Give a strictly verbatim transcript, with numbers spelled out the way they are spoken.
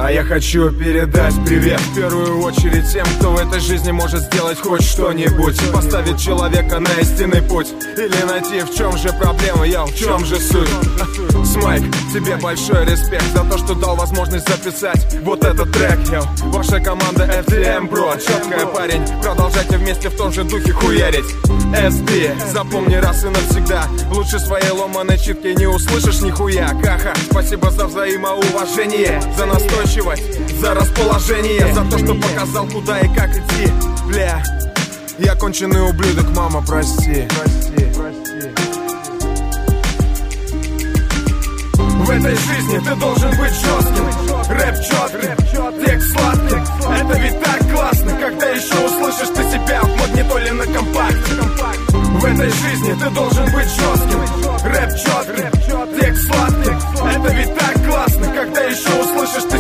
А я хочу передать привет в первую очередь тем, кто в этой жизни может сделать хоть что-нибудь, поставить человека на истинный путь, или найти, в чем же проблема, я в чем же суть. Смайк, тебе большой респект за то, что дал возможность записать вот этот трек, йо. Ваша команда эф ти эм, бро, четкая, парень. Продолжайте вместе в том же духе хуярить. эс би, запомни раз и навсегда, лучше своей ломаной читки не услышишь нихуя. Каха, спасибо за взаимоуважение, за настойчивость, за расположение, за то, что показал, куда и как идти. Бля, я конченый ублюдок, мама, прости, прости, прости. В этой жизни ты должен быть жестким. Рэп четкий, текст сладкий. Это ведь так классно, когда еще услышишь ты себя в магнитоле на компакте. В этой жизни ты должен быть жестким. Рэп четкий, текст сладкий. Это ведь так классно, когда еще услышишь ты